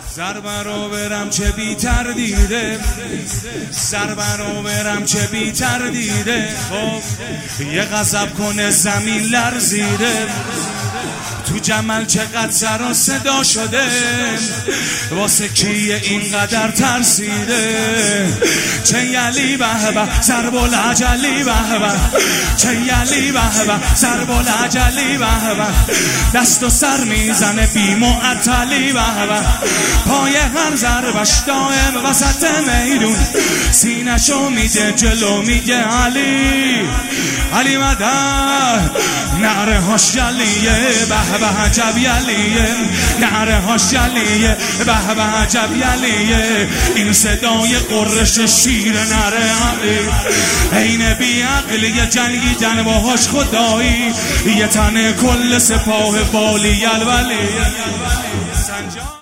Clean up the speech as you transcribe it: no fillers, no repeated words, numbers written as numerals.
زربرو برم چه بی‌تر دیده، زربرو برم چه بی‌تر دیده. خب یه غضب کنه زمین لرزیده، تو جمل چقدر سر و صدا شده، واسه کیه اینقدر ترسیده. چه یلی به به ضرب العجلی به به، چه یلی به به ضرب العجلی به به. دست و سر میزنه بی معطلی به به، پای هر ضربش دائم وسط میدون، سینه‌شو میده جلو میگه علی علی مدد. نعره هاش جلیه به به عجب یلیه، نعره هاش جلیه به به عجب یلیه. این صدای قرش شیر نره علی، عین بی عقلی جنگیدن باهاش خدایی، یه تن کل سپاه بالی الولی.